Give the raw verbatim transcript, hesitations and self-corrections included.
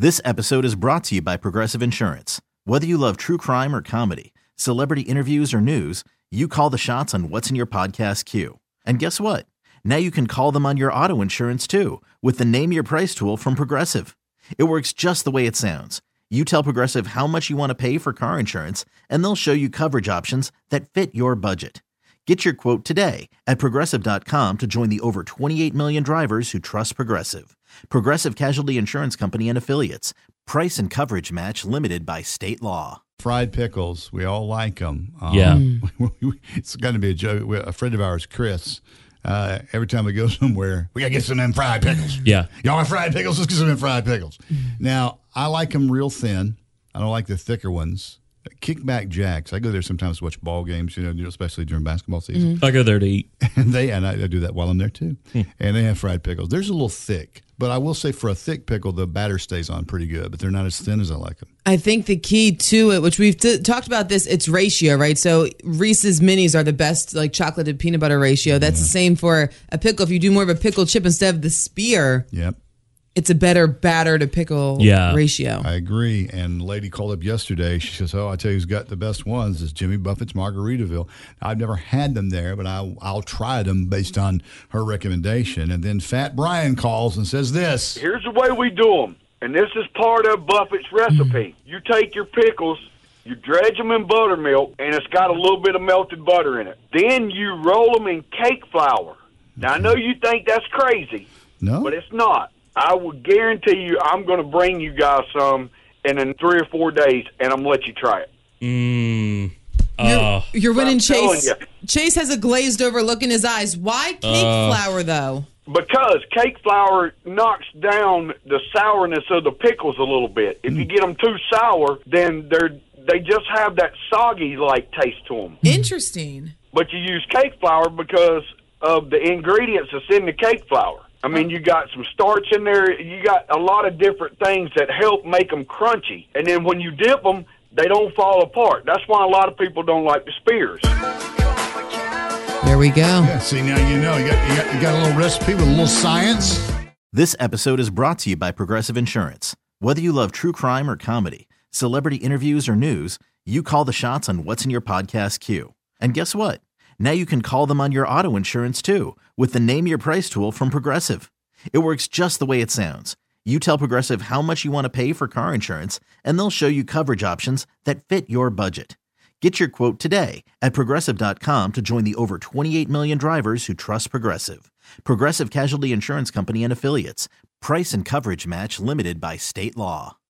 This episode is brought to you by Progressive Insurance. Whether you love true crime or comedy, celebrity interviews or news, you call the shots on what's in your podcast queue. And guess what? Now you can call them on your auto insurance too with the Name Your Price tool from Progressive. It works just the way it sounds. You tell Progressive how much you want to pay for car insurance, and they'll show you coverage options that fit your budget. Get your quote today at Progressive dot com to join the over twenty-eight million drivers who trust Progressive. Progressive Casualty Insurance Company and Affiliates. Price and coverage match limited by state law. Fried pickles, we all like them. Um, Yeah. It's going to be a joke. A friend of ours, Chris, uh, every time we go somewhere, we got to get some of them fried pickles. Yeah. Y'all want fried pickles? Let's get some of them fried pickles. Now, I like them real thin. I don't like the thicker ones. Kickback Jacks. I go there sometimes to watch ball games, you know, especially during basketball season. I go there to eat. And they and I, I do that while I'm there too. And they have fried pickles. They're a little thick, but I will say for a thick pickle, the batter stays on pretty good. But they're not as thin as I like them. I think the key to it, which we've t- talked about this, it's ratio, right? So Reese's Minis are the best, like chocolated peanut butter ratio. That's Yeah. the same for a pickle. If you do more of a pickle chip instead of the spear, Yep. it's a better batter to pickle Yeah. ratio. I agree. And lady called up yesterday. She says, "Oh, I tell you who's got the best ones is Jimmy Buffett's Margaritaville." I've never had them there, but I, I'll try them based on her recommendation. And then Fat Brian calls and says this. Here's the way we do them, and this is part of Buffett's recipe. You take your pickles, you dredge them in buttermilk, and it's got a little bit of melted butter in it. Then you roll them in cake flour. Now, I know you think that's crazy, No? but it's not. I would guarantee you I'm going to bring you guys some in, in three or four days, and I'm going to let you try it. Mmm. You're, Oh. you're winning, I'm telling Chase. you. Chase has a glazed over look in his eyes. Why cake Uh. flour, though? Because cake flour knocks down the sourness of the pickles a little bit. If you get them too sour, then they're they just have that soggy-like taste to them. Interesting. But you use cake flour because of the ingredients that's in the cake flour. I mean, you got some starch in there. You got a lot of different things that help make them crunchy. And then when you dip them, they don't fall apart. That's why a lot of people don't like the spears. There we go. Yeah, see, now you know. You got, you got, you got a little recipe with a little science. This episode is brought to you by Progressive Insurance. Whether you love true crime or comedy, celebrity interviews or news, you call the shots on what's in your podcast queue. And guess what? Now you can call them on your auto insurance too with the Name Your Price tool from Progressive. It works just the way it sounds. You tell Progressive how much you want to pay for car insurance, and they'll show you coverage options that fit your budget. Get your quote today at Progressive dot com to join the over twenty-eight million drivers who trust Progressive. Progressive Casualty Insurance Company and Affiliates. Price and coverage match limited by state law.